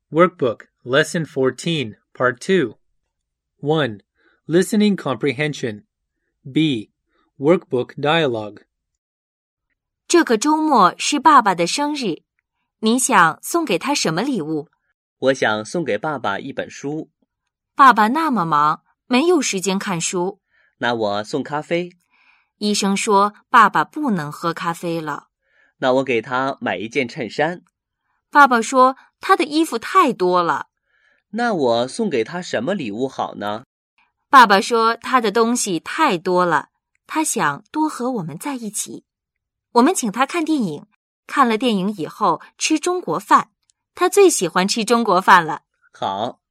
Workbook, Lesson 14, Part 2. 1. Listening comprehension. B. Workbook dialogue. 这个周末是爸爸的生日，你想送给他什么礼物？ 我想送给爸爸一本书。 爸爸那么忙，没有时间看书。 那我送咖啡。 医生说爸爸不能喝咖啡了。 那我给他买一件衬衫。 爸爸说他的衣服太多了。 那我送给他什么礼物好呢？ 爸爸说他的东西太多了，他想多和我们在一起。我们请他看电影，看了电影以后吃中国饭，他最喜欢吃中国饭了。 好。